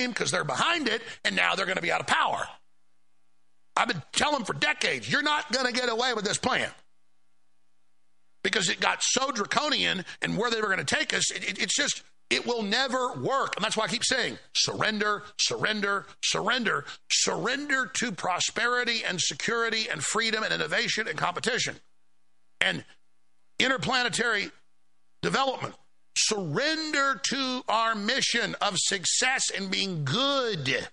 complain because they're behind it, and now they're going to be out of power. I've been telling them for decades, you're not going to get away with this plan. Because it got so draconian and where they were going to take us, it will never work. And that's why I keep saying, surrender, surrender, surrender. Surrender to prosperity and security and freedom and innovation and competition. And interplanetary development. Surrender to our mission of success and being good.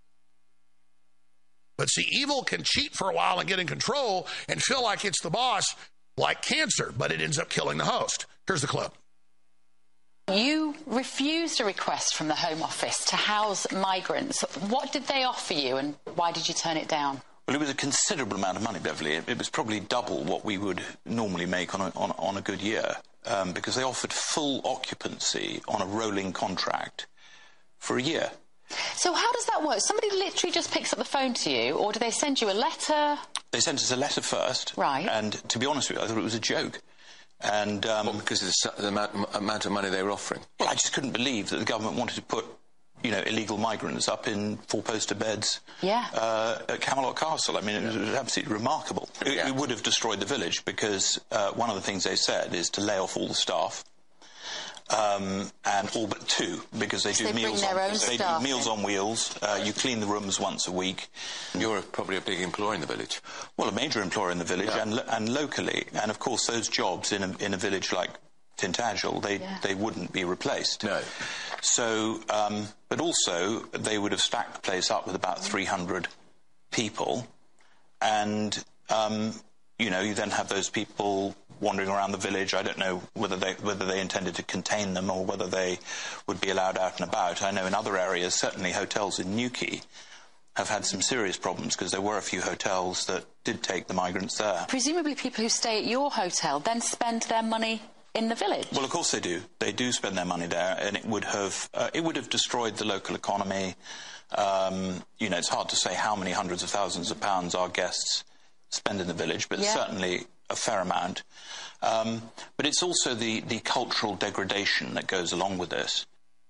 But see, evil can cheat for a while and get in control and feel like it's the boss, like cancer, but it ends up killing the host. Here's the clip. You refused a request from the Home Office to house migrants. What did they offer you, and why did you turn it down? Well, it was a considerable amount of money, Beverly. It was probably double what we would normally make on a good year, because they offered full occupancy on a rolling contract for a year. So how does that work? Somebody literally just picks up the phone to you, or do they send you a letter? They sent us a letter first. Right. And to be honest with you, I thought it was a joke. And because of the amount of money they were offering? Well, I just couldn't believe that the government wanted to put, illegal migrants up in four-poster beds at Camelot Castle. I mean, it was absolutely remarkable. It would have destroyed the village because one of the things they said is to lay off all the staff. And all but two, because they do meals on wheels. You clean the rooms once a week. You're probably a big employer in the village. Well, a major employer in the village and locally. And, of course, those jobs in a village like Tintagel, they wouldn't be replaced. No. So, but also, they would have stacked the place up with about 300 people. And, you then have those people wandering around the village. I don't know whether they intended to contain them or whether they would be allowed out and about. I know in other areas, certainly hotels in Newquay, have had some serious problems because there were a few hotels that did take the migrants there. Presumably people who stay at your hotel then spend their money in the village. Well, of course they do. They do spend their money there, and it would have destroyed the local economy. It's hard to say how many hundreds of thousands of pounds our guests spend in the village, but certainly a fair amount. But it's also the cultural degradation that goes along with this.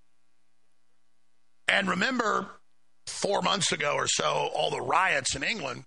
And remember, 4 months ago or so, all the riots in England.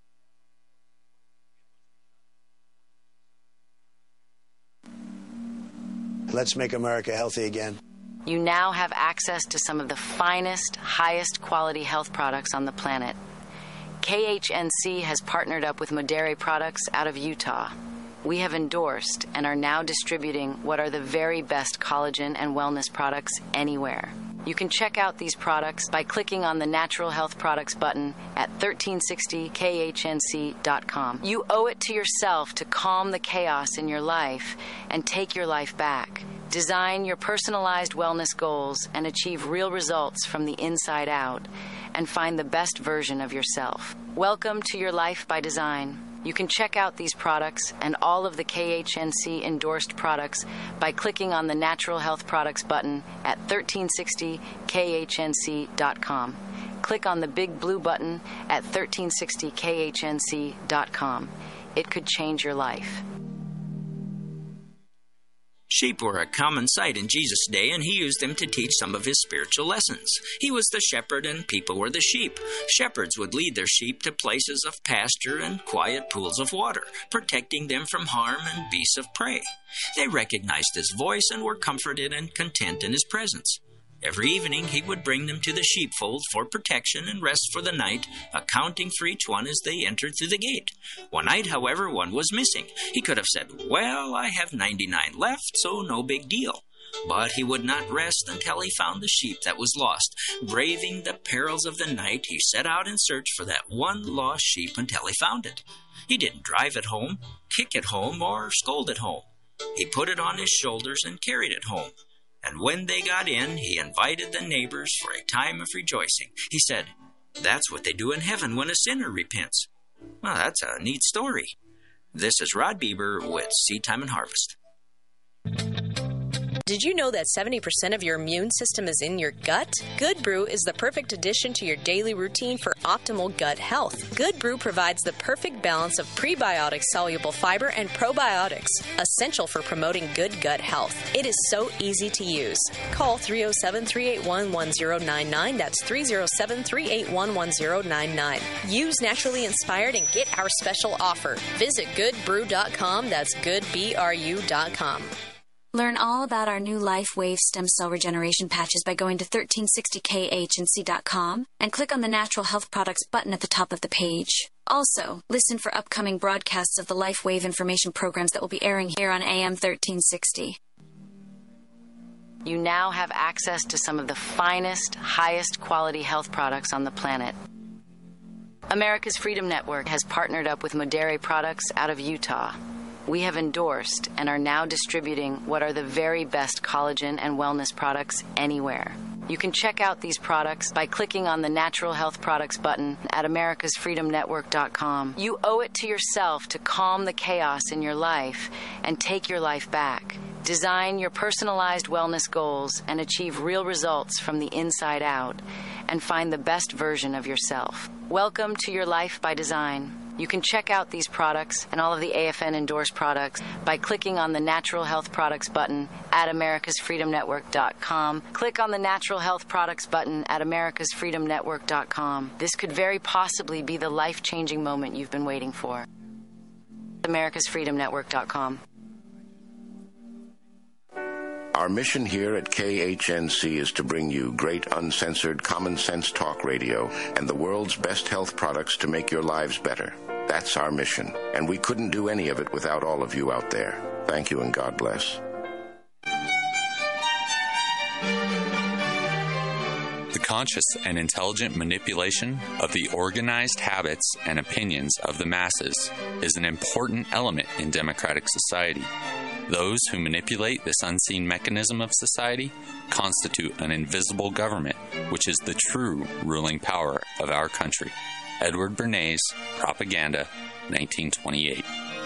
Let's make America healthy again. You now have access to some of the finest, highest quality health products on the planet. KHNC has partnered up with Modere Products out of Utah. We have endorsed and are now distributing what are the very best collagen and wellness products anywhere. You can check out these products by clicking on the Natural Health Products button at 1360khnc.com. You owe it to yourself to calm the chaos in your life and take your life back. Design your personalized wellness goals and achieve real results from the inside out, and find the best version of yourself. Welcome to your life by design. You can check out these products and all of the KHNC endorsed products by clicking on the Natural Health Products button at 1360khnc.com. Click on the big blue button at 1360khnc.com. It could change your life. Sheep were a common sight in Jesus' day, and he used them to teach some of his spiritual lessons. He was the shepherd, and people were the sheep. Shepherds would lead their sheep to places of pasture and quiet pools of water, protecting them from harm and beasts of prey. They recognized his voice and were comforted and content in his presence. Every evening he would bring them to the sheepfold for protection and rest for the night, accounting for each one as they entered through the gate. One night, however, one was missing. He could have said, "Well, I have 99 left, so no big deal." But he would not rest until he found the sheep that was lost. Braving the perils of the night, he set out in search for that one lost sheep until he found it. He didn't drive it home, kick it home, or scold it home. He put it on his shoulders and carried it home. And when they got in, he invited the neighbors for a time of rejoicing. He said, "That's what they do in heaven when a sinner repents." Well, that's a neat story. This is Rod Bieber with Seed Time and Harvest. Did you know that 70% of your immune system is in your gut? Good Brew is the perfect addition to your daily routine for optimal gut health. Good Brew provides the perfect balance of prebiotic soluble fiber and probiotics, essential for promoting good gut health. It is so easy to use. Call 307-381-1099. That's 307-381-1099. Use Naturally Inspired and get our special offer. Visit goodbrew.com. That's goodbru.com. Learn all about our new LifeWave stem cell regeneration patches by going to 1360khnc.com and click on the Natural Health Products button at the top of the page. Also, listen for upcoming broadcasts of the LifeWave information programs that will be airing here on AM 1360. You now have access to some of the finest, highest quality health products on the planet. America's Freedom Network has partnered up with Modere Products out of Utah. We have endorsed and are now distributing what are the very best collagen and wellness products anywhere. You can check out these products by clicking on the Natural Health Products button at americasfreedomnetwork.com. You owe it to yourself to calm the chaos in your life and take your life back. Design your personalized wellness goals and achieve real results from the inside out, and find the best version of yourself. Welcome to your life by design. You can check out these products and all of the AFN endorsed products by clicking on the Natural Health Products button at americasfreedomnetwork.com. Click on the Natural Health Products button at americasfreedomnetwork.com. This could very possibly be the life-changing moment you've been waiting for. americasfreedomnetwork.com. Our mission here at KHNC is to bring you great uncensored common sense talk radio and the world's best health products to make your lives better. That's our mission, and we couldn't do any of it without all of you out there. Thank you and God bless. The conscious and intelligent manipulation of the organized habits and opinions of the masses is an important element in democratic society. Those who manipulate this unseen mechanism of society constitute an invisible government, which is the true ruling power of our country. Edward Bernays, Propaganda, 1928.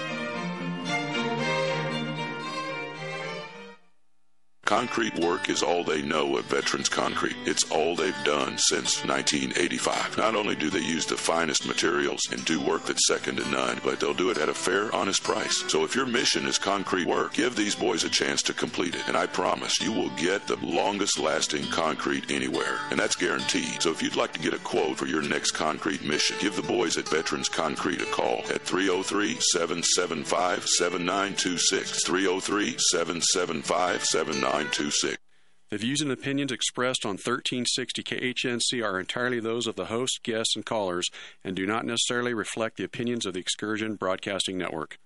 Concrete work is all they know of Veterans Concrete. It's all they've done since 1985. Not only do they use the finest materials and do work that's second to none, but they'll do it at a fair, honest price. So if your mission is concrete work, give these boys a chance to complete it. And I promise you will get the longest lasting concrete anywhere. And that's guaranteed. So if you'd like to get a quote for your next concrete mission, give the boys at Veterans Concrete a call at 303-775-7926. 303-775-7926. The views and opinions expressed on 1360 KHNC are entirely those of the host, guests, and callers, and do not necessarily reflect the opinions of the Excursion Broadcasting Network.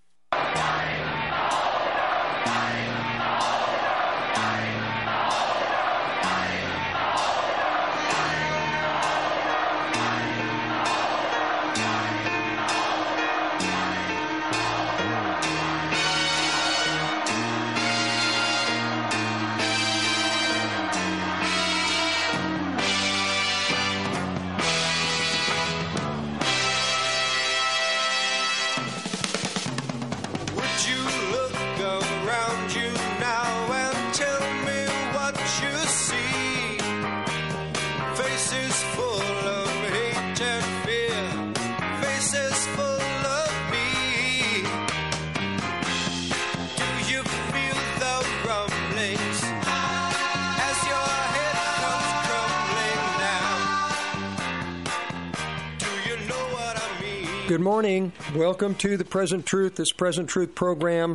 Good morning. Welcome to the Present Truth, this Present Truth program.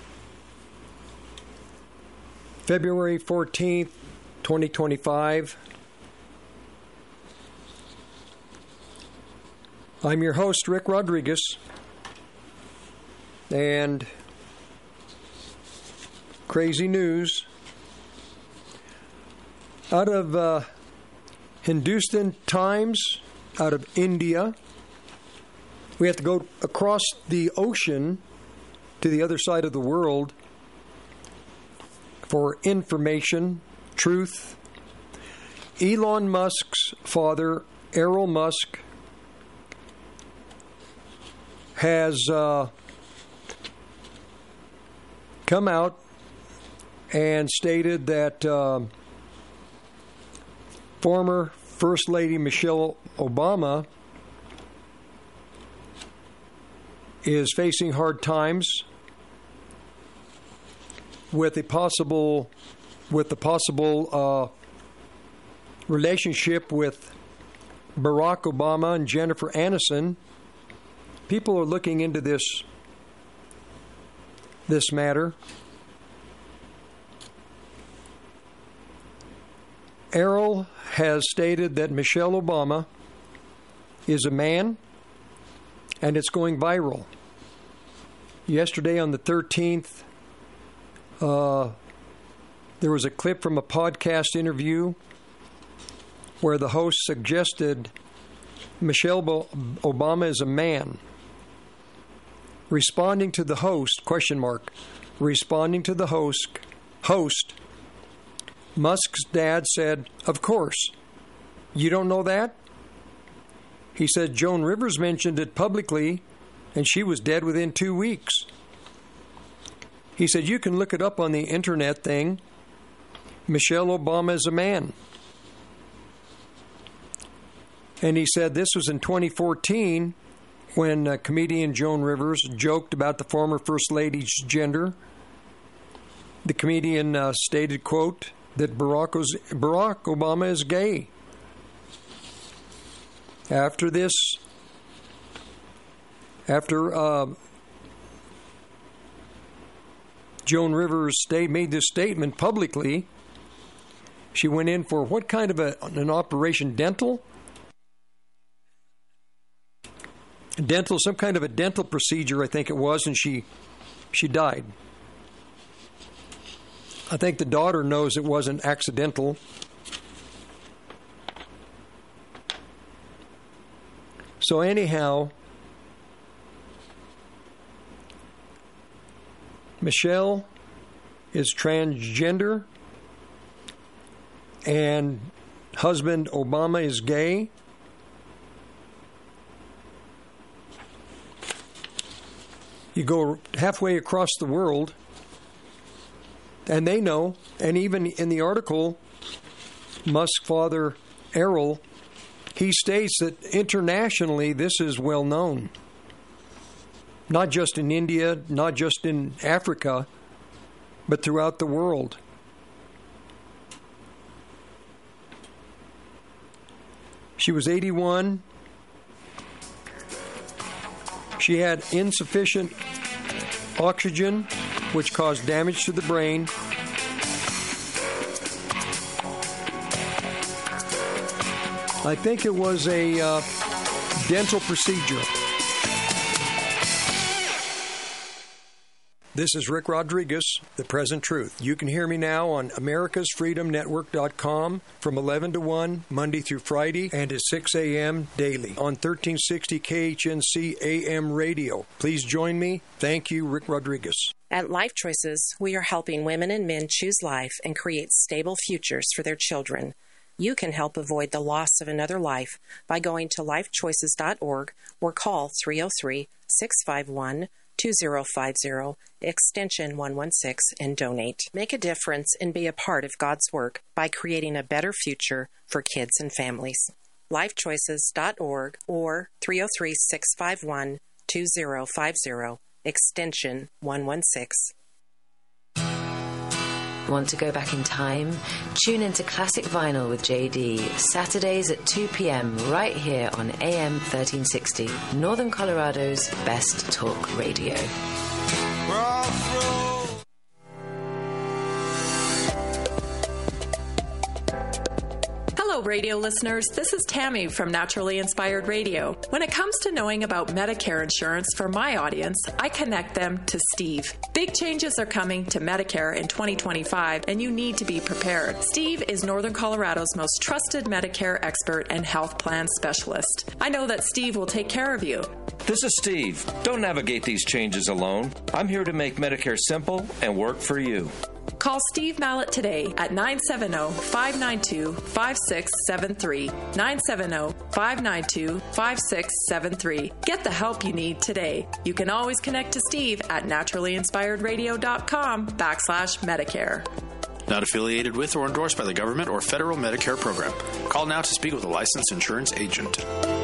February 14th, 2025. I'm your host, Rick Rodriguez. And crazy news. Out of Hindustan Times, out of India. We have to go across the ocean to the other side of the world for information, truth. Elon Musk's father, Errol Musk, has come out and stated that former First Lady Michelle Obama is facing hard times with the possible relationship with Barack Obama and Jennifer Aniston. People are looking into this matter. Errol has stated that Michelle Obama is a man, and it's going viral. Yesterday on the 13th, there was a clip from a podcast interview where the host suggested Michelle Obama is a man. Responding to the host, responding to the host, Musk's dad said, "Of course. You don't know that?" He said Joan Rivers mentioned it publicly, and she was dead within 2 weeks. He said, you can look it up on the internet thing. Michelle Obama is a man. And he said this was in 2014 when comedian Joan Rivers joked about the former First Lady's gender. The comedian stated, quote, that Barack Obama is gay. After Joan Rivers made this statement publicly, she went in for what kind of an operation? Dental, some kind of a dental procedure, I think it was, and she died. I think the daughter knows it wasn't accidental. So anyhow, Michelle is transgender and husband Obama is gay. You go halfway across the world and they know, and even in the article, Musk's father, Errol, he states that internationally this is well known. Not just in India, not just in Africa, but throughout the world. She was 81. She had insufficient oxygen, which caused damage to the brain. I think it was a dental procedure. This is Rick Rodriguez, The Present Truth. You can hear me now on americasfreedomnetwork.com from 11 to 1, Monday through Friday, and at 6 a.m. daily on 1360 KHNC AM radio. Please join me. Thank you, Rick Rodriguez. At Life Choices, we are helping women and men choose life and create stable futures for their children. You can help avoid the loss of another life by going to lifechoices.org or call 303-651-2050, extension 116, and donate. Make a difference and be a part of God's work by creating a better future for kids and families. Lifechoices.org or 303-651-2050, extension 116. Want to go back in time? Tune into Classic Vinyl with JD, Saturdays at 2 p.m. right here on AM 1360, Northern Colorado's best talk radio. Hello, radio listeners. This is Tammy from Naturally Inspired Radio. When it comes to knowing about Medicare insurance for my audience, I connect them to Steve. Big changes are coming to Medicare in 2025, and you need to be prepared. Steve is Northern Colorado's most trusted Medicare expert and health plan specialist. I know that Steve will take care of you. This is Steve. Don't navigate these changes alone. I'm here to make Medicare simple and work for you. Call Steve Mallett today at 970-592-5673. 970-592-5673. Get the help you need today. You can always connect to Steve at naturallyinspiredradio.com/Medicare. Not affiliated with or endorsed by the government or federal Medicare program. Call now to speak with a licensed insurance agent.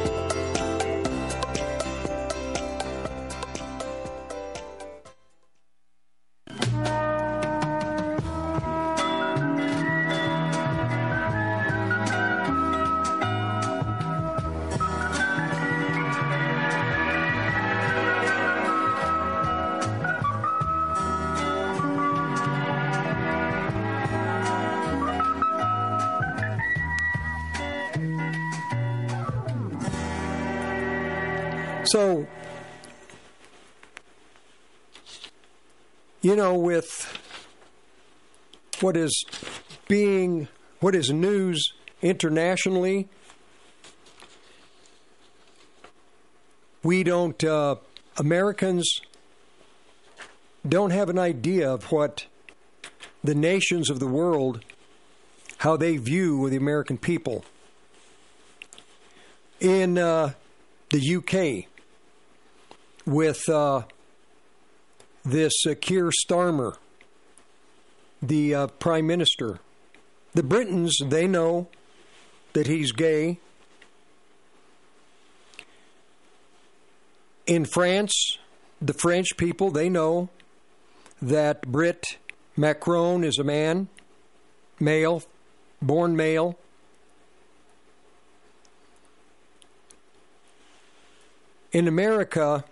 So, with what is news internationally, Americans don't have an idea of what the nations of the world, how they view the American people. In the UK, with this Keir Starmer, the Prime Minister. The Britons, they know that he's gay. In France, the French people, they know that Brit Macron is a man, male, born male. In America,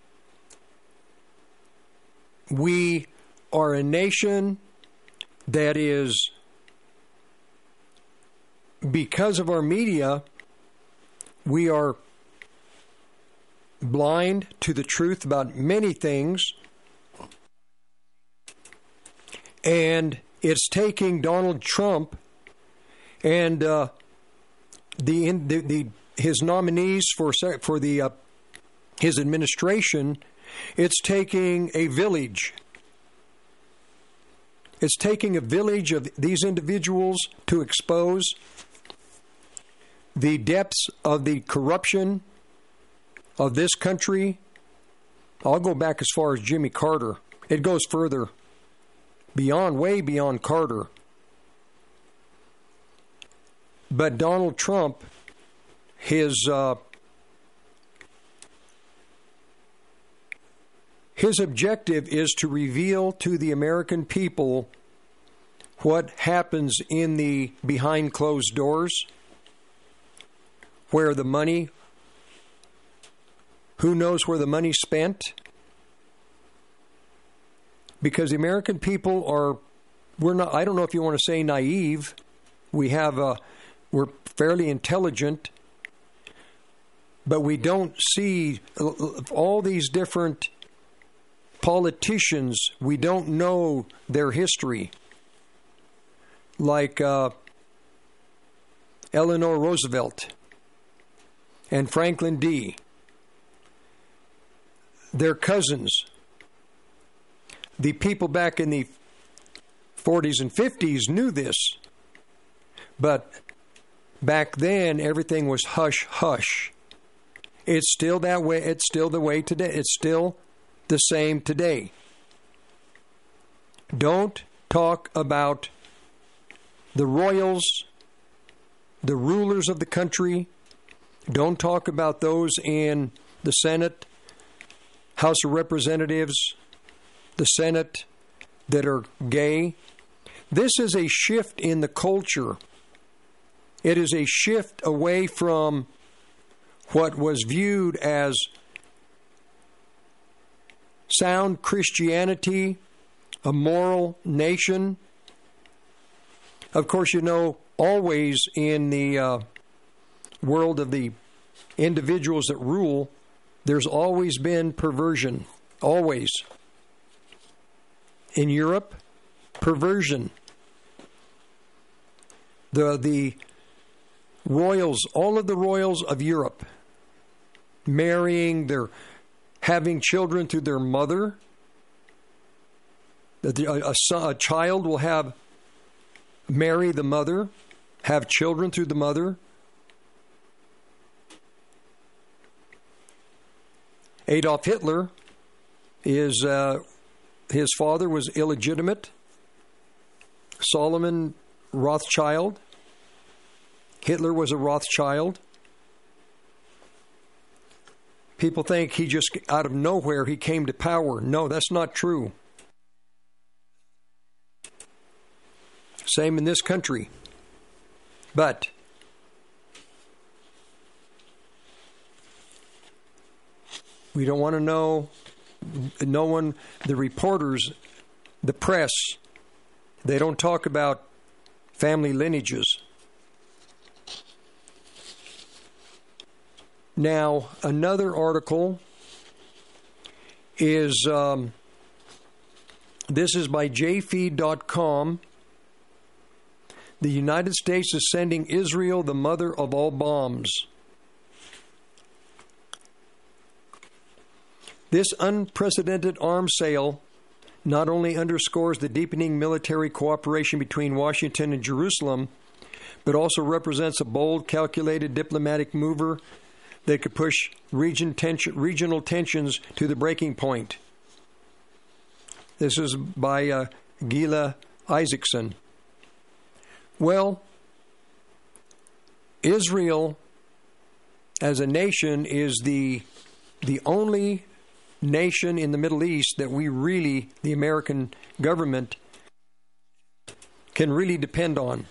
we are a nation that is, because of our media, we are blind to the truth about many things. And it's taking Donald Trump and his nominees for the his administration. It's taking a village. It's taking a village of these individuals to expose the depths of the corruption of this country. I'll go back as far as Jimmy Carter. It goes further, way beyond Carter. But Donald Trump, his objective is to reveal to the American people what happens in the behind closed doors, where the money, who knows where the money's spent? Because the American people we're not, I don't know if you want to say naive. We're fairly intelligent, but we don't see all these different politicians. We don't know their history. Like Eleanor Roosevelt and Franklin D. They're cousins. The people back in the 40s and 50s knew this. But back then, everything was hush, hush. It's still that way. It's still the way today. It's still the same today. Don't talk about the royals, the rulers of the country. Don't talk about those in the Senate, House of Representatives, the Senate that are gay. This is a shift in the culture. It is a shift away from what was viewed as sound Christianity, a moral nation. Of course, always in the world of the individuals that rule, there's always been perversion. Always. In Europe, perversion. The royals, all of the royals of Europe, having children through their mother. that a child will marry the mother, have children through the mother. Adolf Hitler his father was illegitimate. Solomon Rothschild. Hitler was a Rothschild. People think he just, out of nowhere, he came to power. No, that's not true. Same in this country. But we don't want to know, no one, the reporters, the press, they don't talk about family lineages. Now, another article is, this is by jfeed.com. The United States is sending Israel the mother of all bombs. This unprecedented arms sale not only underscores the deepening military cooperation between Washington and Jerusalem, but also represents a bold, calculated diplomatic mover that could push regional tensions to the breaking point. This is by Gila Isaacson. Well, Israel as a nation is the only nation in the Middle East that we really, the American government, can really depend on.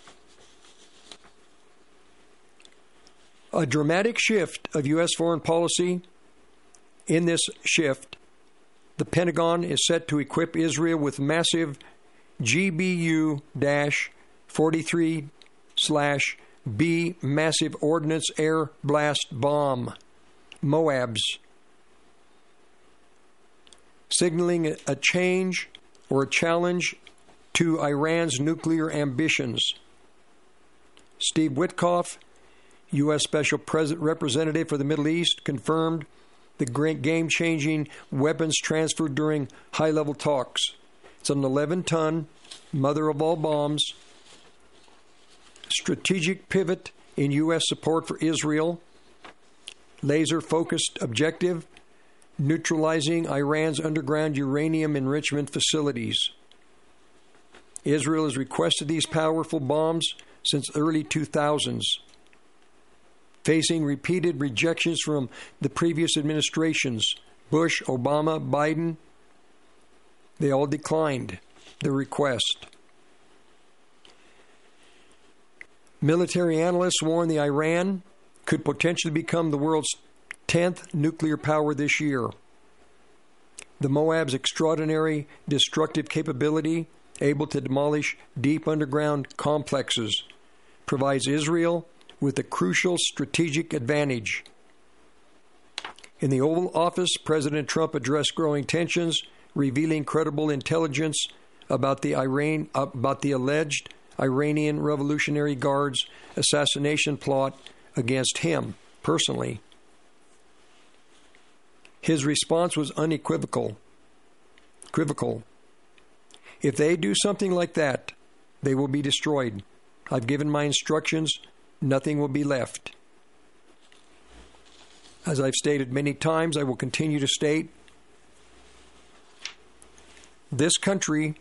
A dramatic shift of U.S. foreign policy. In this shift, the Pentagon is set to equip Israel with massive GBU-43/B massive ordnance air blast bomb, MOABs, signaling a change or a challenge to Iran's nuclear ambitions. Steve Witkoff, U.S. Special Representative for the Middle East, confirmed the game-changing weapons transfer during high-level talks. It's an 11-ton mother of all bombs, strategic pivot in U.S. support for Israel, laser-focused objective, neutralizing Iran's underground uranium enrichment facilities. Israel has requested these powerful bombs since early 2000s. Facing repeated rejections from the previous administrations, Bush, Obama, Biden, they all declined the request. Military analysts warn the Iran could potentially become the world's 10th nuclear power this year. The MOAB's extraordinary destructive capability, able to demolish deep underground complexes, provides Israel with a crucial strategic advantage. In the Oval Office, President Trump addressed growing tensions, revealing credible intelligence about the alleged Iranian Revolutionary Guard's assassination plot against him personally. His response was unequivocal. If they do something like that, they will be destroyed. I've given my instructions. Nothing will be left. As I've stated many times, I will continue to state, this country,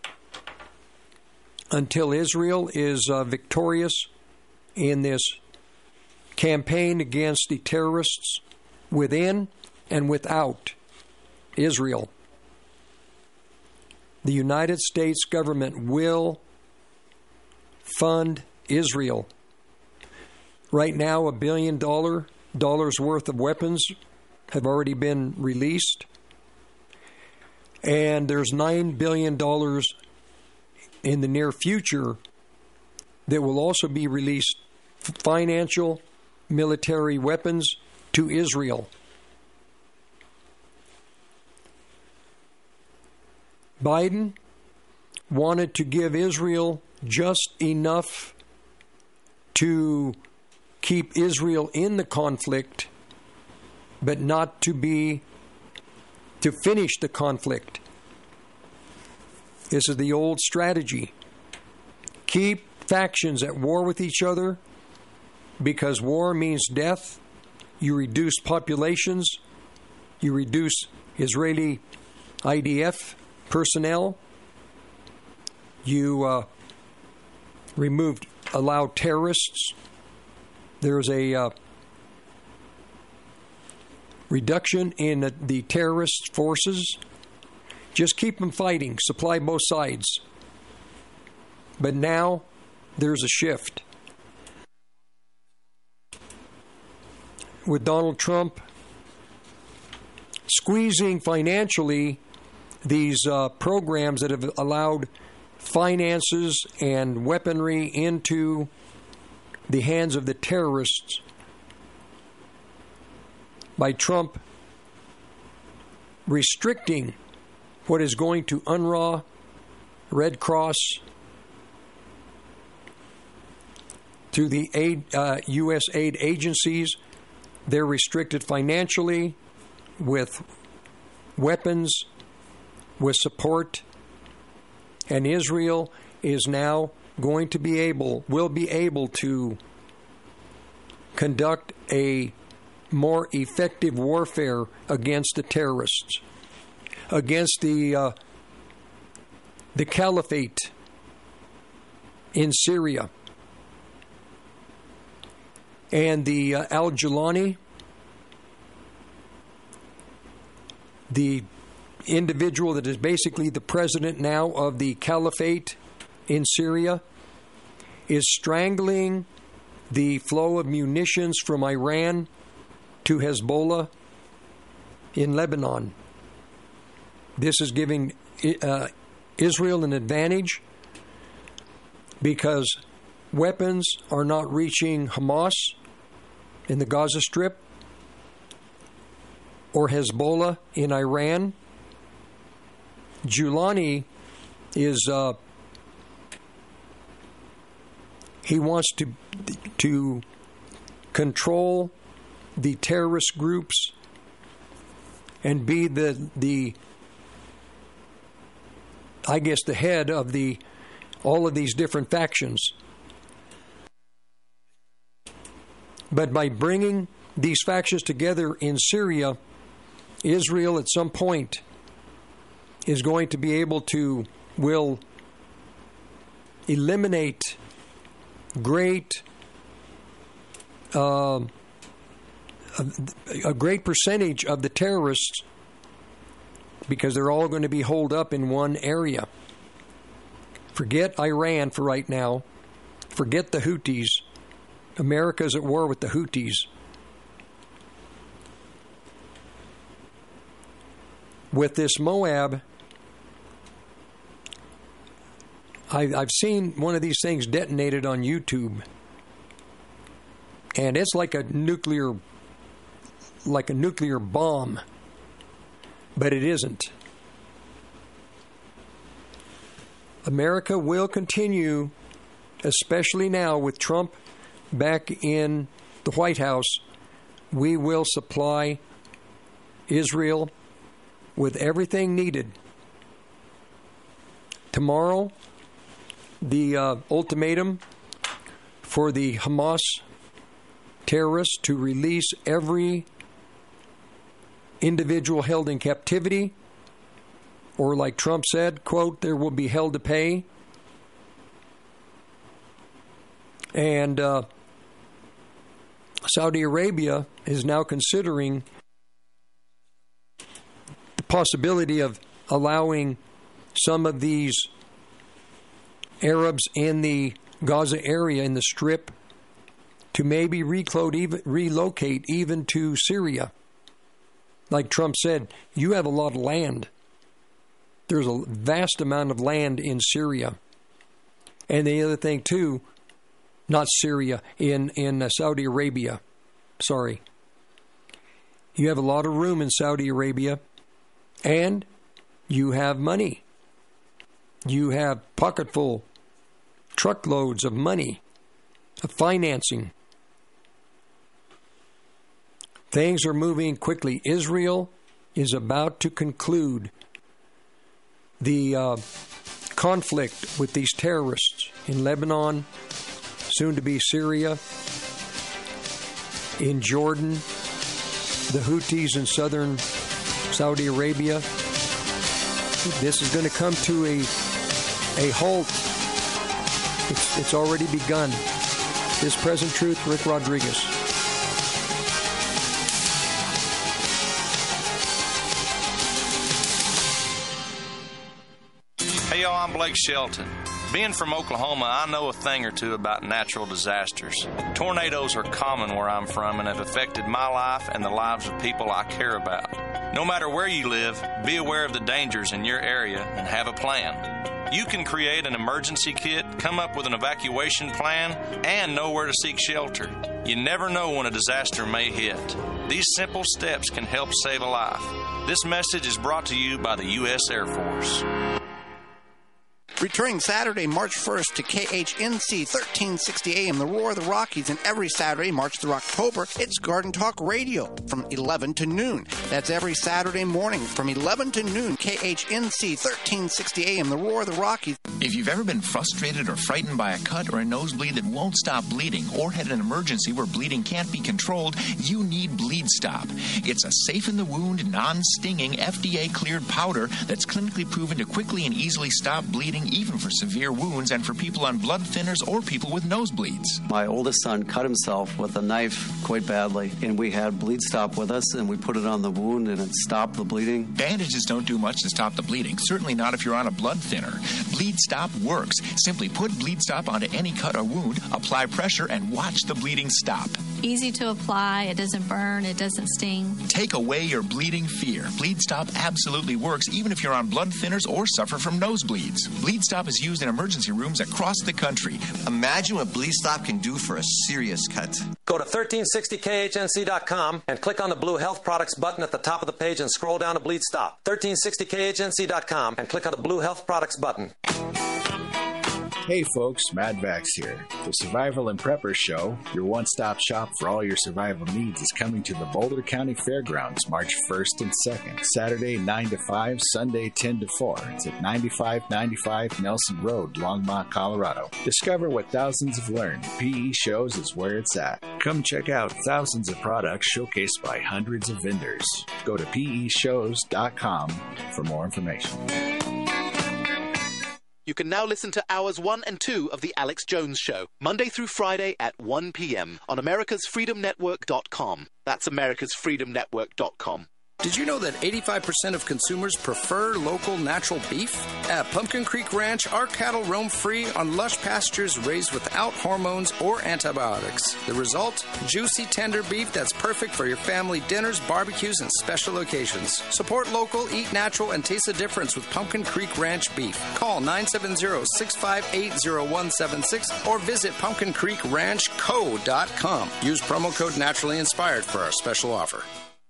until Israel is victorious in this campaign against the terrorists within and without Israel, the United States government will fund Israel. Right now, $1 billion worth of weapons have already been released, and there's $9 billion in the near future that will also be released, financial, military weapons to Israel. Biden wanted to give Israel just enough to keep Israel in the conflict, but not to finish the conflict. This is the old strategy. Keep factions at war with each other, because war means death. You reduce populations. You reduce Israeli IDF personnel. You allow terrorists. There's a reduction in the terrorist forces. Just keep them fighting. Supply both sides. But now there's a shift. With Donald Trump squeezing financially these programs that have allowed finances and weaponry into the hands of the terrorists, by Trump restricting what is going to UNRWA, Red Cross, through the U.S. aid agencies. They're restricted financially, with weapons, with support, and Israel is now will be able to conduct a more effective warfare against the terrorists, against the caliphate in Syria, and the al-Jilani, the individual that is basically the president now of the caliphate in Syria, is strangling the flow of munitions from Iran to Hezbollah in Lebanon. This is giving Israel an advantage, because weapons are not reaching Hamas in the Gaza Strip or Hezbollah in Iran. Giuliani is he wants to control the terrorist groups and be the head of all of these different factions. But by bringing these factions together in Syria, Israel at some point is going to be able to eliminate a great percentage of the terrorists, because they're all going to be holed up in one area. Forget Iran for right now. Forget the Houthis. America's at war with the Houthis. With this Moab, I've seen one of these things detonated on YouTube, and it's like a nuclear bomb, but it isn't. America will continue, especially now with Trump back in the White House. We will supply Israel with everything needed. Tomorrow, the ultimatum for the Hamas terrorists to release every individual held in captivity, or like Trump said, quote, there will be hell to pay. And Saudi Arabia is now considering the possibility of allowing some of these Arabs in the Gaza area, in the Strip, to maybe relocate even to Syria. Like Trump said, you have a lot of land. There's a vast amount of land in Syria. And the other thing, too, not Syria, in Saudi Arabia. Sorry. You have a lot of room in Saudi Arabia, and you have money. You have pocketful, truckloads of money, of financing. Things are moving quickly. Israel is about to conclude the conflict with these terrorists in Lebanon, soon to be Syria, in Jordan, the Houthis in southern Saudi Arabia. This is going to come to a halt. It's already begun. This Present Truth, Rick Rodriguez. Hey, y'all, I'm Blake Shelton. Being from Oklahoma, I know a thing or two about natural disasters. Tornadoes are common where I'm from and have affected my life and the lives of people I care about. No matter where you live, be aware of the dangers in your area and have a plan. You can create an emergency kit, come up with an evacuation plan, and know where to seek shelter. You never know when a disaster may hit. These simple steps can help save a life. This message is brought to you by the U.S. Air Force. Returning Saturday, March 1st to KHNC 1360 AM, the Roar of the Rockies, and every Saturday, March through October, it's Garden Talk Radio from 11 to noon. That's every Saturday morning from 11 to noon, KHNC 1360 AM, the Roar of the Rockies. If you've ever been frustrated or frightened by a cut or a nosebleed that won't stop bleeding, or had an emergency where bleeding can't be controlled, you need Bleed Stop. It's a safe-in-the-wound, non-stinging, FDA-cleared powder that's clinically proven to quickly and easily stop bleeding, even for severe wounds and for people on blood thinners or people with nosebleeds. My oldest son cut himself with a knife quite badly, and we had Bleed Stop with us, and we put it on the wound, and it stopped the bleeding. Bandages don't do much to stop the bleeding, certainly not if you're on a blood thinner. Bleed Stop works. Simply put Bleed Stop onto any cut or wound, apply pressure, and watch the bleeding stop. Easy to apply, it doesn't burn, it doesn't sting. Take away your bleeding fear. Bleed Stop absolutely works even if you're on blood thinners or suffer from nosebleeds. Bleed Stop is used in emergency rooms across the country. Imagine what Bleed Stop can do for a serious cut. Go to 1360khnc.com and click on the blue Health Products button at the top of the page and scroll down to Bleed Stop. 1360khnc.com and click on the blue Health Products button. Hey folks, Mad Vax here. The Survival and Preppers Show, your one-stop shop for all your survival needs, is coming to the Boulder County Fairgrounds March 1st and 2nd. Saturday 9 to 5, Sunday 10 to 4. It's at 9595 Nelson Road, Longmont, Colorado. Discover what thousands have learned. PE Shows is where it's at. Come check out thousands of products showcased by hundreds of vendors. Go to peshows.com for more information. You can now listen to hours 1 and 2 of The Alex Jones Show, Monday through Friday at 1 p.m. on americasfreedomnetwork.com. That's americasfreedomnetwork.com. Did you know that 85% of consumers prefer local natural beef? At Pumpkin Creek Ranch, our cattle roam free on lush pastures raised without hormones or antibiotics. The result? Juicy, tender beef that's perfect for your family dinners, barbecues, and special occasions. Support local, eat natural, and taste the difference with Pumpkin Creek Ranch beef. Call 970-658-0176 or visit pumpkincreekranchco.com. Use promo code Naturally Inspired for our special offer.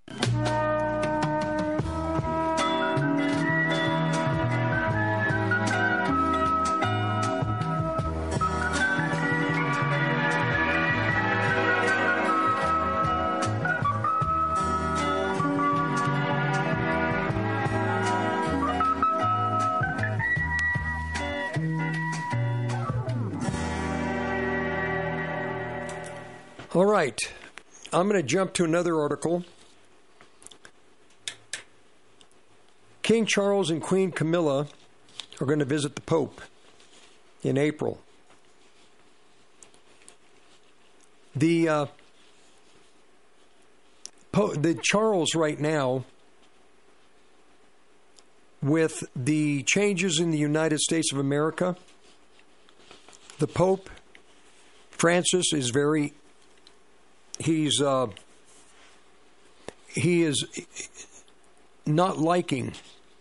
All right, I'm going to jump to another article. King Charles and Queen Camilla are going to visit the Pope in April. The Charles right now, with the changes in the United States of America, the Pope Francis is very... He is not liking.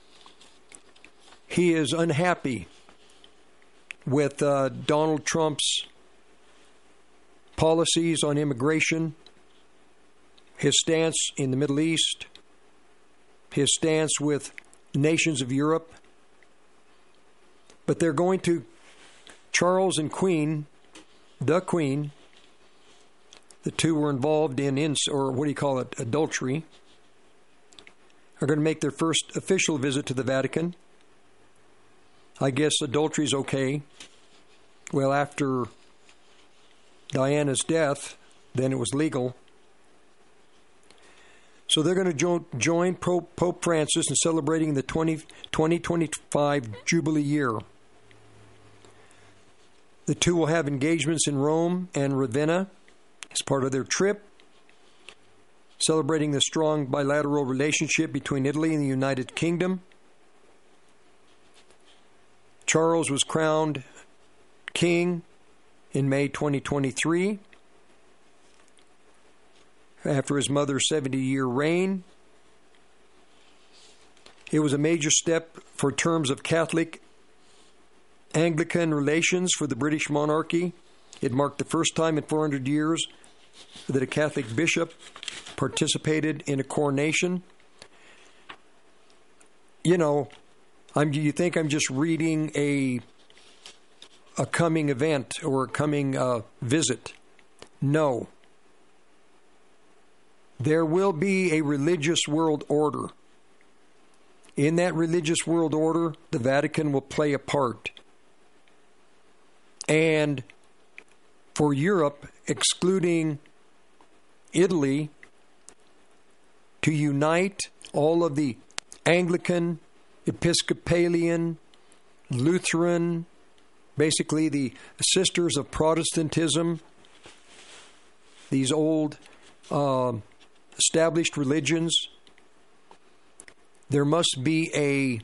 He is unhappy with Donald Trump's policies on immigration, his stance in the Middle East, his stance with nations of Europe. But they're going to, Charles and Queen, the Queen, the two were involved in adultery, are going to make their first official visit to the Vatican. I guess adultery's okay. Well, after Diana's death, then it was legal. So they're going to join Pope Francis in celebrating the 2025 Jubilee year. The two will have engagements in Rome and Ravenna as part of their trip, celebrating the strong bilateral relationship between Italy and the United Kingdom. Charles was crowned king in May 2023 after his mother's 70-year reign. It was a major step for terms of Catholic-Anglican relations for the British monarchy. It marked the first time in 400 years that a Catholic bishop participated in a coronation. You know, you think I'm just reading a coming event or a coming visit. No. There will be a religious world order. In that religious world order, the Vatican will play a part. And for Europe, excluding Italy, to unite all of the Anglican, Episcopalian, Lutheran, basically the sisters of Protestantism, these old established religions, there must be a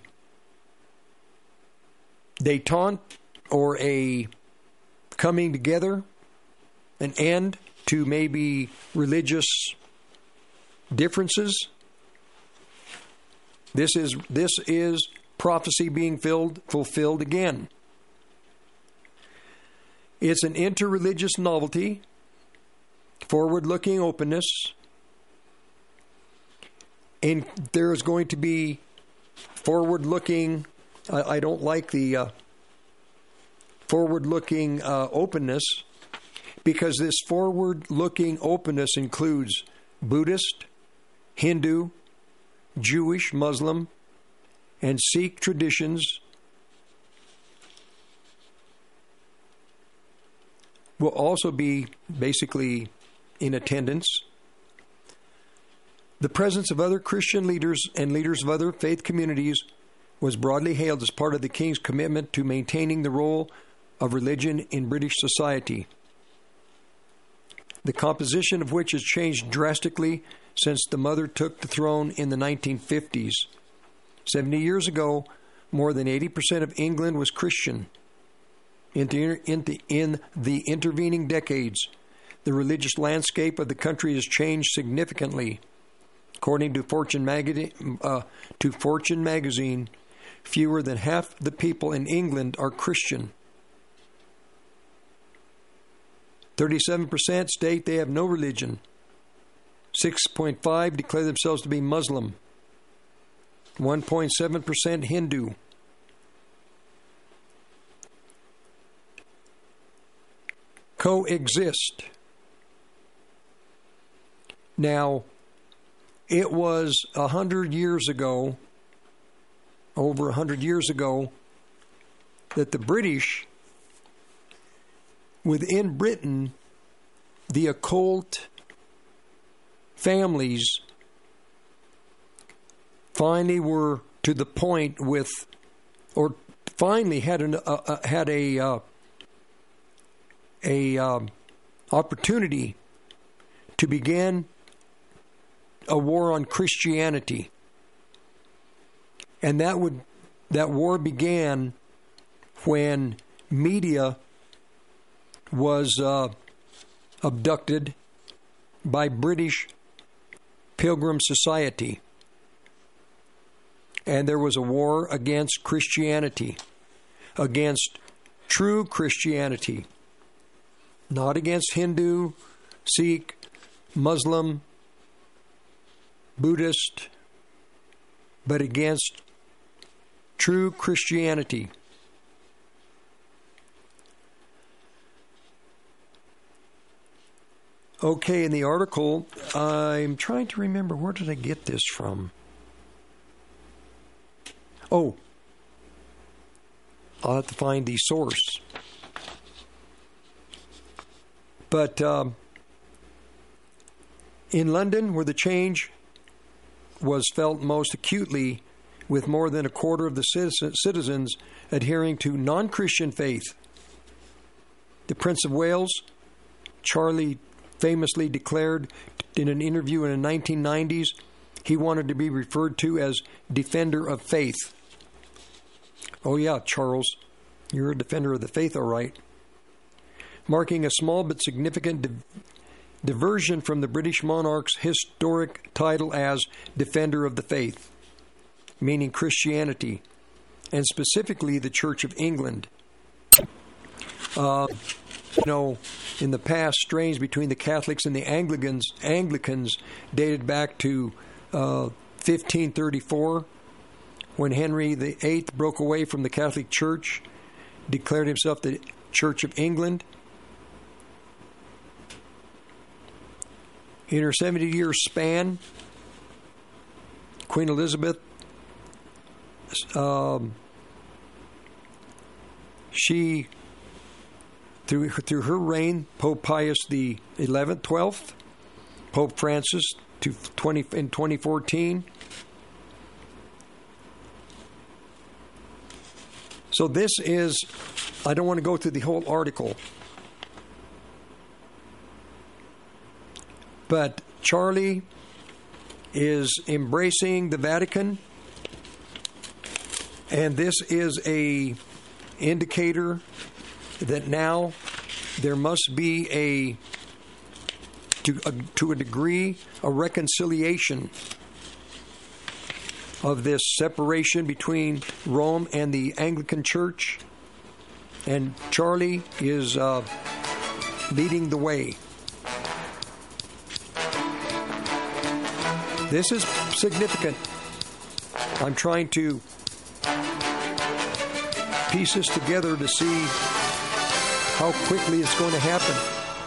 détente or a coming together, an end to maybe religious differences. This is prophecy being fulfilled again. It's an interreligious novelty, forward-looking openness, and there is going to be forward-looking, I don't like the forward-looking openness, because this forward-looking openness includes Buddhist, Hindu, Jewish, Muslim, and Sikh traditions. Will also be basically in attendance. The presence of other Christian leaders and leaders of other faith communities was broadly hailed as part of the King's commitment to maintaining the role of religion in British society, the composition of which has changed drastically since the mother took the throne in the 1950s. 70 years ago, more than 80% of England was Christian. In the intervening decades, the religious landscape of the country has changed significantly. According to Fortune magazine, fewer than half the people in England are Christian. 37% state they have no religion. 6.5% declare themselves to be Muslim. 1.7% Hindu. Coexist. Now, it was 100 years ago, over 100 years ago, that the British, within Britain, the occult families finally were to the point with, or finally had a opportunity to begin a war on Christianity. And that war began when media was abducted by British Pilgrim Society. And there was a war against Christianity, against true Christianity, not against Hindu, Sikh, Muslim, Buddhist, but against true Christianity. Okay, in the article, I'm trying to remember, where did I get this from? Oh, I'll have to find the source. But in London, where the change was felt most acutely, with more than a quarter of the citizens adhering to non-Christian faith, the Prince of Wales, Charlie, famously declared in an interview in the 1990s he wanted to be referred to as defender of faith. Oh yeah, Charles, you're a defender of the faith, all right. Marking a small but significant diversion from the British monarch's historic title as Defender of the Faith, meaning Christianity, and specifically the Church of England. In the past, strains between the Catholics and the Anglicans dated back to 1534, when Henry VIII broke away from the Catholic Church, declared himself the Church of England. In her 70-year span, Queen Elizabeth, through her reign, Pope Pius XI, 12th, Pope Francis in 2014. So this is, I don't want to go through the whole article, but Charlie is embracing the Vatican, and this is a indicator that now there must be to a degree, a reconciliation of this separation between Rome and the Anglican Church, and Charlie is leading the way. This is significant. I'm trying to piece this together to see how quickly it's going to happen.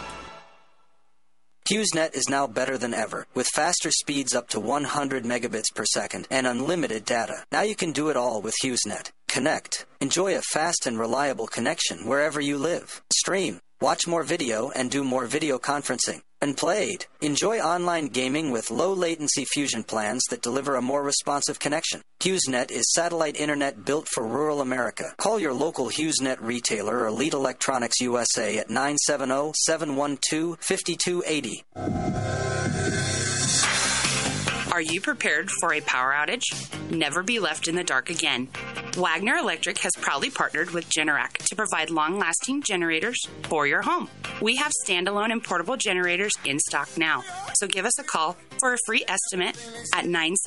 HughesNet is now better than ever, with faster speeds up to 100 megabits per second and unlimited data. Now you can do it all with HughesNet. Connect. Enjoy a fast and reliable connection wherever you live. Stream. Watch more video and do more video conferencing. And played. Enjoy online gaming with low-latency fusion plans that deliver a more responsive connection. HughesNet is satellite internet built for rural America. Call your local HughesNet retailer or Elite Electronics USA at 970-712-5280. Are you prepared for a power outage? Never be left in the dark again. Wagner Electric has proudly partnered with Generac to provide long-lasting generators for your home. We have standalone and portable generators in stock now, so give us a call for a free estimate at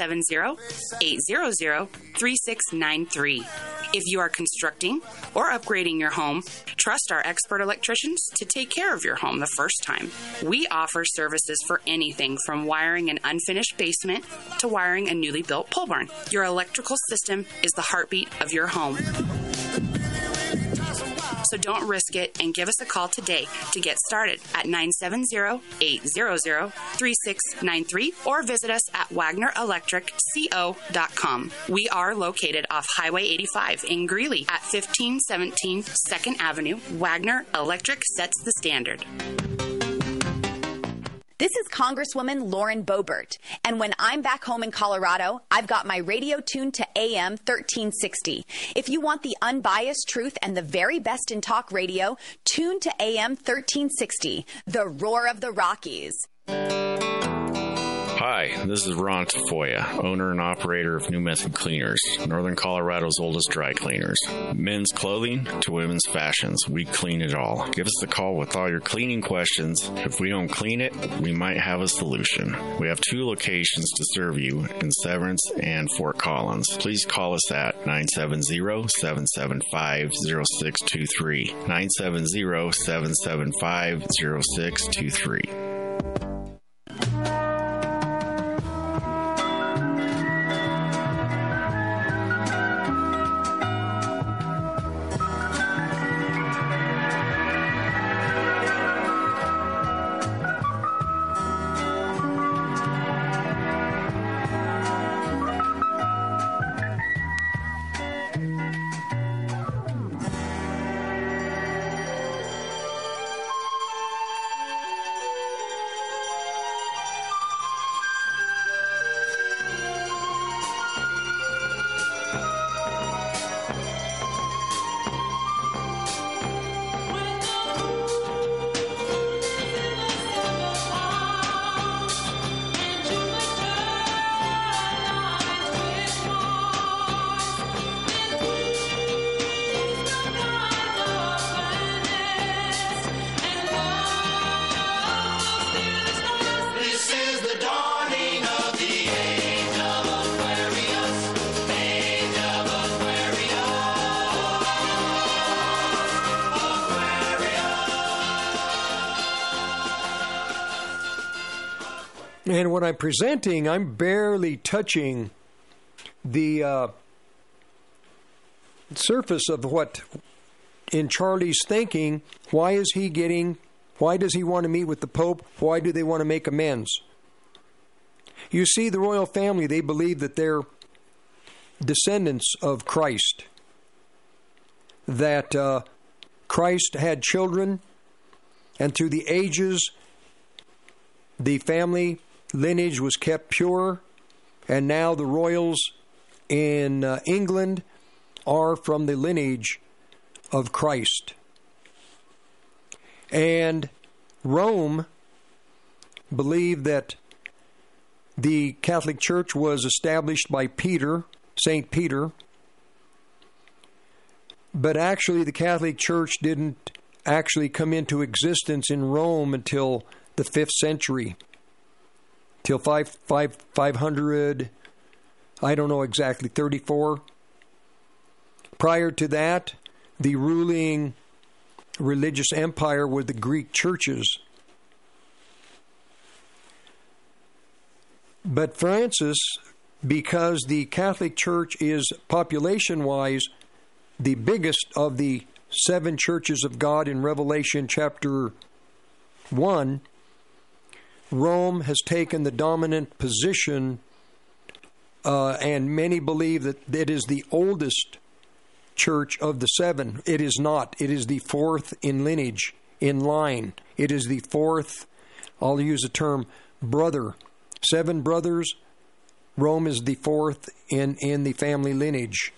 970-800-3693. If you are constructing or upgrading your home, trust our expert electricians to take care of your home the first time. We offer services for anything from wiring an unfinished basement to wiring a newly built pole barn. Your electrical system is the heartbeat of your home. So don't risk it and give us a call today to get started at 970-800-3693 or visit us at WagnerElectricCO.com. We are located off Highway 85 in Greeley at 1517 2nd Avenue. Wagner Electric sets the standard. This is Congresswoman Lauren Boebert, and when I'm back home in Colorado, I've got my radio tuned to AM 1360. If you want the unbiased truth and the very best in talk radio, tune to AM 1360, the roar of the Rockies. Hi, this is Ron Tafoya, owner and operator of New Method Cleaners, Northern Colorado's oldest dry cleaners. Men's clothing to women's fashions, we clean it all. Give us a call with all your cleaning questions. If we don't clean it, we might have a solution. We have 2 locations to serve you in Severance and Fort Collins. Please call us at 970-775-0623. 970-775-0623. And when I'm presenting, I'm barely touching the surface of what, in Charlie's thinking, why does he want to meet with the Pope? Why do they want to make amends? You see, the royal family, they believe that they're descendants of Christ, that Christ had children, and through the ages, the family lineage was kept pure, and now the royals in England are from the lineage of Christ. And Rome believed that the Catholic Church was established by Peter, St. Peter, but actually the Catholic Church didn't actually come into existence in Rome until the 5th century, till 500, I don't know exactly, 34. Prior to that, the ruling religious empire were the Greek churches. But Francis, because the Catholic Church is population-wise the biggest of the 7 churches of God in Revelation chapter 1, Rome has taken the dominant position, and many believe that it is the oldest church of the 7. It is not. It is the 4th in lineage, in line. It is the 4th, I'll use the term, brother. 7 brothers, Rome is the 4th in the family lineage.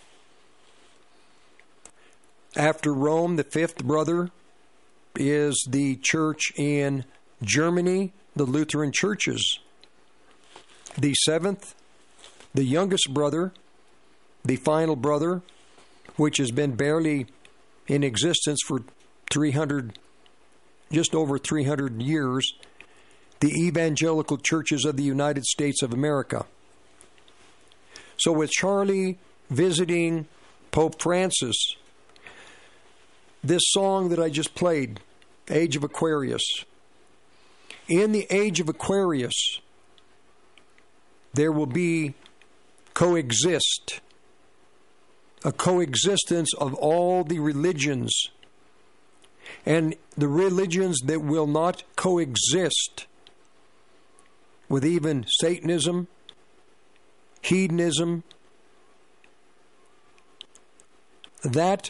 After Rome, the 5th brother is the church in Germany, the Lutheran churches. The 7th, the youngest brother, the final brother, which has been barely in existence for 300, just over 300 years, the evangelical churches of the United States of America. So with Charlie visiting Pope Francis, this song that I just played, Age of Aquarius, in the Age of Aquarius, there will be a coexistence of all the religions. And the religions that will not coexist with even Satanism, hedonism, that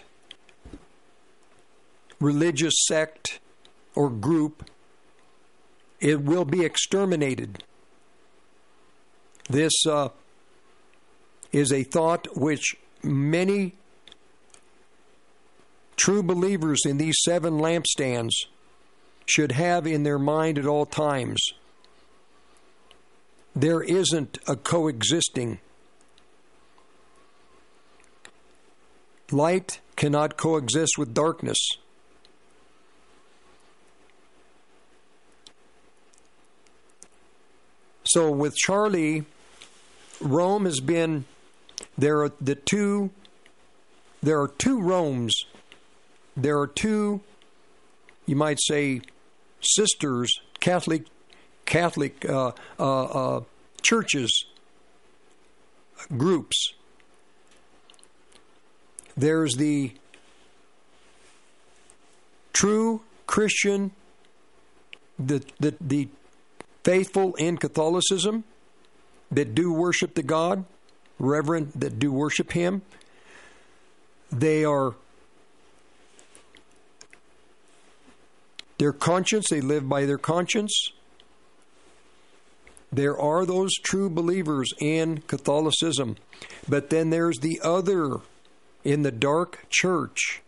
religious sect or group, it will be exterminated. This is a thought which many true believers in these 7 lampstands should have in their mind at all times. There isn't a coexisting. Light cannot coexist with darkness. So with Charlie, Rome has been, there are two Romes. There are 2, you might say, sisters, Catholic churches, groups. There's the true Christian, the faithful in Catholicism that do worship the God, reverend that do worship Him. Their conscience, they live by their conscience. There are those true believers in Catholicism. But then there's the other in the dark church,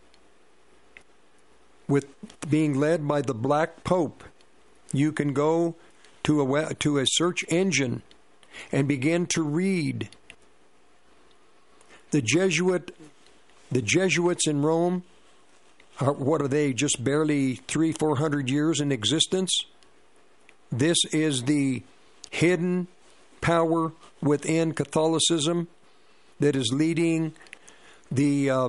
with being led by the Black Pope. You can go to a search engine and begin to read. The Jesuits in Rome, what are they, just barely 300-400 years in existence? This is the hidden power within Catholicism that is leading the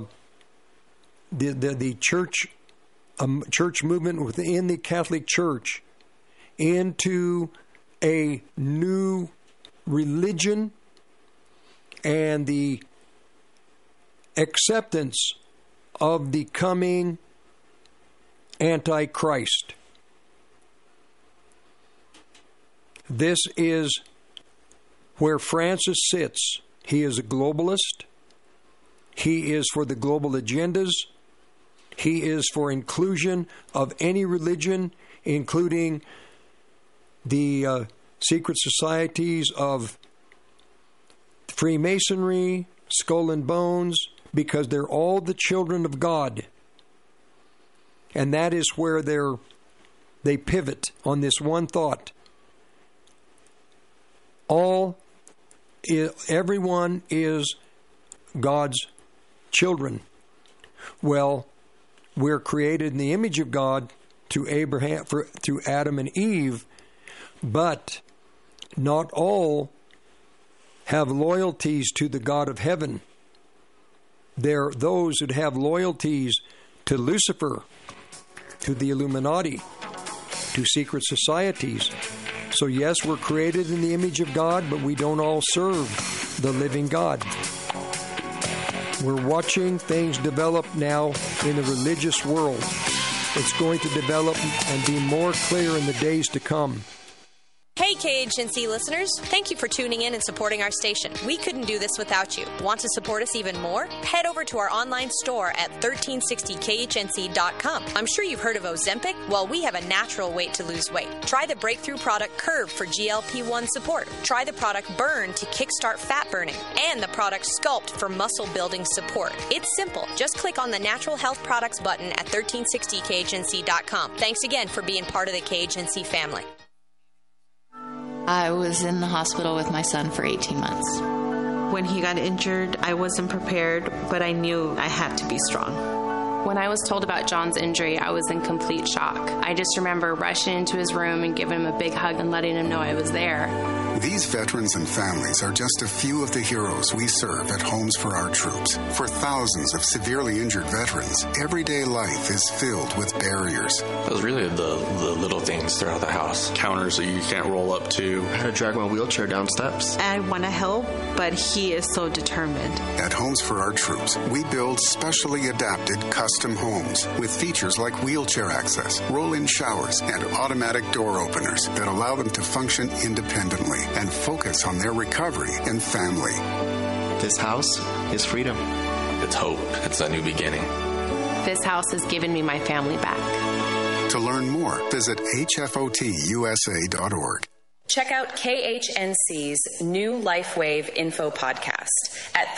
church movement within the Catholic Church into a new religion and the acceptance of the coming Antichrist. This is where Francis sits. He is a globalist. He is for the global agendas. He is for inclusion of any religion, including the secret societies of Freemasonry, Skull and Bones, because they're all the children of God. And that is where they pivot on this one thought. Everyone is God's children. Well, we're created in the image of God through Adam and Eve, but not all have loyalties to the God of heaven. There are those that have loyalties to Lucifer, to the Illuminati, to secret societies. So yes, we're created in the image of God, but we don't all serve the living God. We're watching things develop now in the religious world. It's going to develop and be more clear in the days to come. Hey KHNC listeners, thank you for tuning in and supporting our station. We couldn't do this without you. Want to support us even more? Head over to our online store at 1360khnc.com. I'm sure you've heard of Ozempic. Well, we have a natural way to lose weight. Try the breakthrough product Curve for GLP-1 support. Try the product Burn to kickstart fat burning. And the product Sculpt for muscle building support. It's simple. Just click on the Natural Health Products button at 1360khnc.com. Thanks again for being part of the KHNC family. I was in the hospital with my son for 18 months. When he got injured, I wasn't prepared, but I knew I had to be strong. When I was told about John's injury, I was in complete shock. I just remember rushing into his room and giving him a big hug and letting him know I was there. These veterans and families are just a few of the heroes we serve at Homes for Our Troops. For thousands of severely injured veterans, everyday life is filled with barriers. It was really the little things throughout the house. Counters that you can't roll up to. I had to drag my wheelchair down steps. I want to help, but he is so determined. At Homes for Our Troops, we build specially adapted custom homes with features like wheelchair access, roll-in showers, and automatic door openers that allow them to function independently and focus on their recovery and family. This house is freedom. It's hope. It's a new beginning. This house has given me my family back. To learn more, visit hfotusa.org. Check out KHNC's new LifeWave info podcast at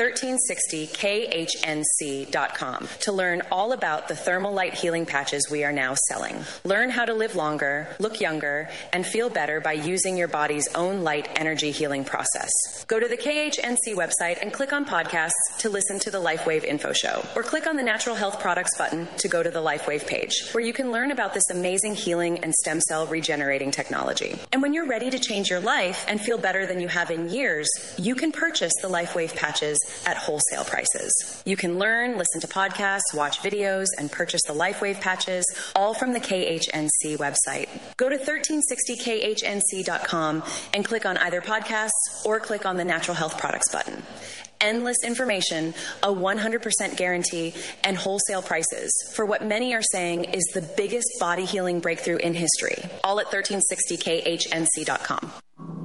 1360khnc.com to learn all about the thermal light healing patches we are now selling. Learn how to live longer, look younger, and feel better by using your body's own light energy healing process. Go to the KHNC website and click on podcasts to listen to the LifeWave info show, or click on the Natural Health Products button to go to the LifeWave page, where you can learn about this amazing healing and stem cell regenerating technology. And when you're ready to change your life and feel better than you have in years, you can purchase the LifeWave patches at wholesale prices. You can learn, listen to podcasts, watch videos, and purchase the LifeWave patches, all from the KHNC website. Go to 1360khnc.com and click on either podcasts or click on the Natural Health Products button. Endless information, a 100% guarantee, and wholesale prices for what many are saying is the biggest body healing breakthrough in history. All at 1360khnc.com.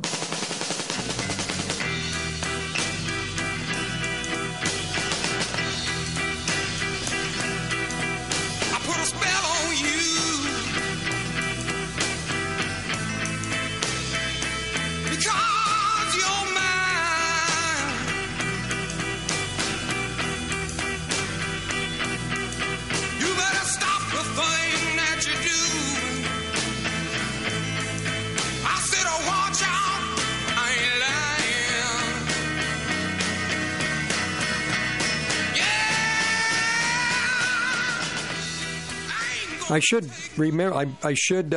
I should remember. I should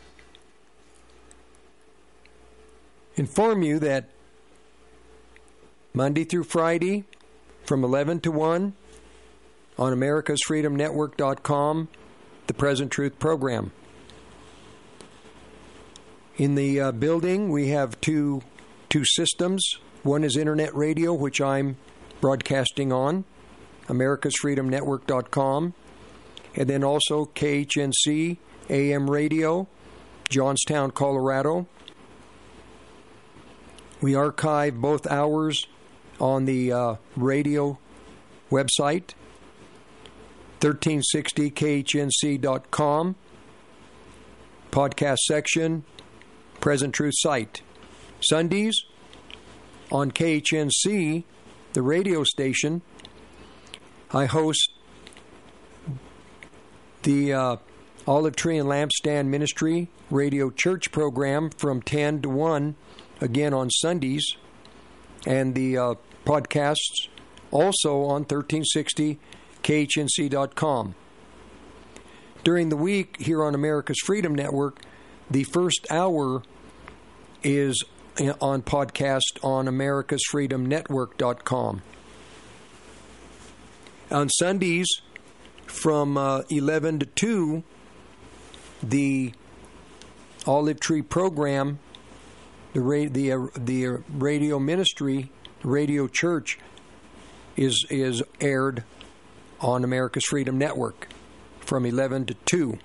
inform you that Monday through Friday, from 11 to 1, on AmericasFreedomNetwork.com, the Present Truth program. In the building, we have two systems. One is Internet radio, which I'm broadcasting on, americasfreedomnetwork.com, and then also KHNC AM radio, Johnstown, Colorado. We archive both hours on the radio website, 1360khnc.com, podcast section, Present Truth site. Sundays on KHNC, the radio station, I host the Olive Tree and Lampstand Ministry radio church program from 10 to 1, again on Sundays, and the podcasts also on 1360khnc.com. During the week here on America's Freedom Network, the first hour is on podcast on americasfreedomnetwork.com. On Sundays from 11 to 2, the Olive Tree program, the radio ministry, radio church, is aired on America's Freedom Network from 11 to 2.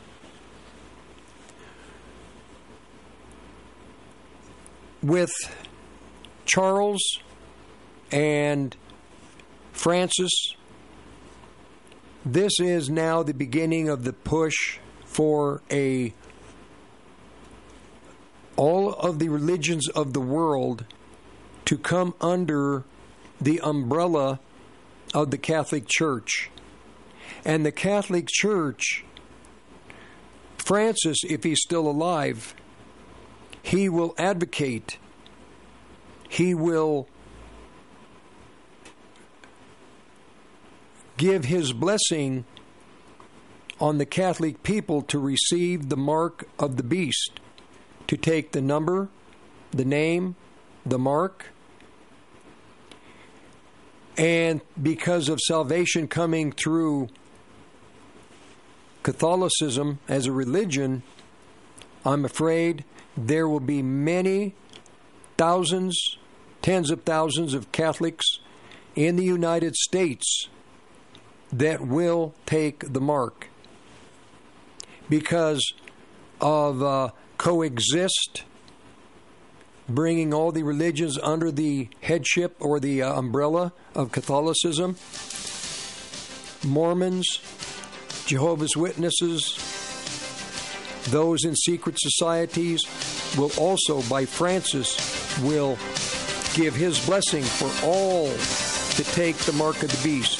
With Charles and Francis, this is now the beginning of the push for all of the religions of the world to come under the umbrella of the Catholic Church. And the Catholic Church, Francis, if he's still alive, he will advocate, he will give his blessing on the Catholic people to receive the mark of the beast, to take the number, the name, the mark. And because of salvation coming through Catholicism as a religion, I'm afraid there will be many thousands, tens of thousands of Catholics in the United States that will take the mark because of coexist, bringing all the religions under the headship or the umbrella of Catholicism. Mormons, Jehovah's Witnesses, those in secret societies will also, by Francis, will give his blessing for all to take the mark of the beast.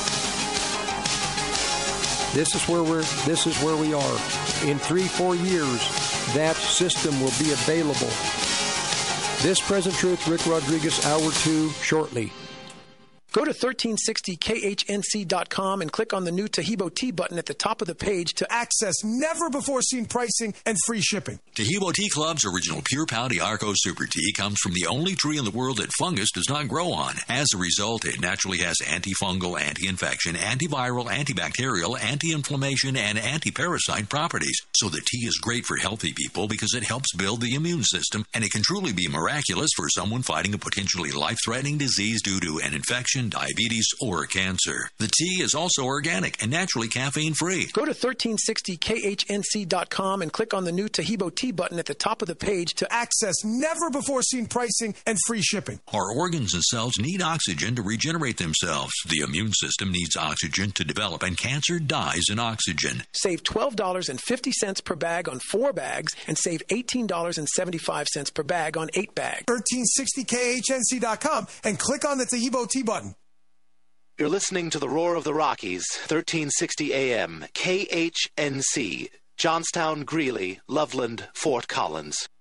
This is where we are. In 3-4 years, that system will be available. This Present Truth, Rick Rodriguez, Hour 2, shortly. Go to 1360khnc.com and click on the new Tahibo Tea button at the top of the page to access never-before-seen pricing and free shipping. Tahibo Tea Club's original Pure Pau d'Arco Super Tea comes from the only tree in the world that fungus does not grow on. As a result, it naturally has antifungal, anti-infection, antiviral, antibacterial, anti-inflammation, and anti-parasite properties. So the tea is great for healthy people because it helps build the immune system, and it can truly be miraculous for someone fighting a potentially life-threatening disease due to an infection, diabetes, or cancer. The tea is also organic and naturally caffeine-free. Go to 1360khnc.com and click on the new Tahibo Tea button at the top of the page to access never-before-seen pricing and free shipping. Our organs and cells need oxygen to regenerate themselves. The immune system needs oxygen to develop, and cancer dies in oxygen. Save $12.50 per bag on 4 bags and save $18.75 per bag on 8 bags. 1360khnc.com and click on the Tahibo Tea button. You're listening to the Roar of the Rockies, 1360 AM, KHNC, Johnstown, Greeley, Loveland, Fort Collins.